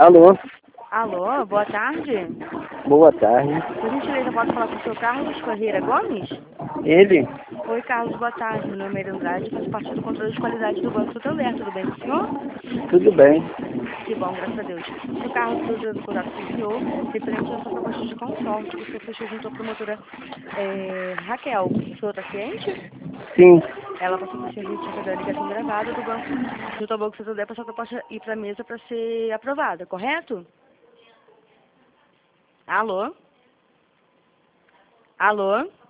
Alô? Alô, boa tarde. Boa tarde. Por gentileza, pode falar com o senhor Carlos Ferreira Gomes? Ele? Oi, Carlos, boa tarde. Meu nome é Andrade, faço parte do controle de qualidade do Banco Santander. Tudo bem com o senhor? Tudo bem. Que bom, graças a Deus. O senhor Carlos, estou dando contato com o senhor, referente à sua proposta de consórcio que o senhor fechou junto à promotora Raquel. O senhor está ciente? Sim. Ela passou por serviço de fazer a ligação gravada do banco, junto ao Banco Santander, para sua proposta ir para a mesa para ser aprovada, correto? Alô? Alô?